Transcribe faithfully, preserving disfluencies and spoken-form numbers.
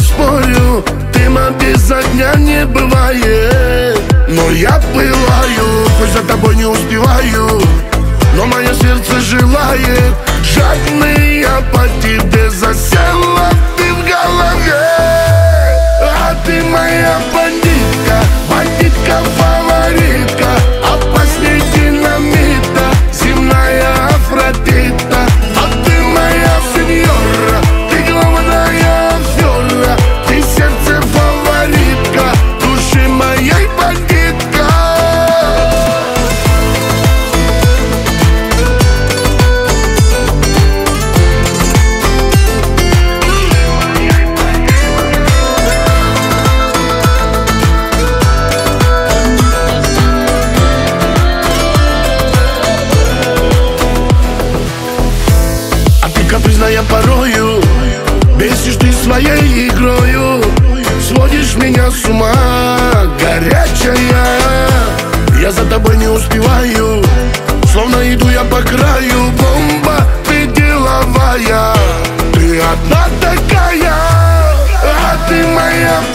спорю, дыма без огня не бывает. Но я пылаю, хоть за тобой не успеваю, но мое сердце желает. Жадный я по тебе засела, ты в голове. А ты моя бандитка, бандитка-фаворитка, опасней динамита, земная Афродита. А ты моя сеньора, ты главная афера, ты сердце фаворитка, души моей бандитка. Капризная порою, бесишь ты своей игрою, сводишь меня с ума, горячая. Я за тобой не успеваю, словно иду я по краю. Бомба, ты деловая, ты одна такая. А ты моя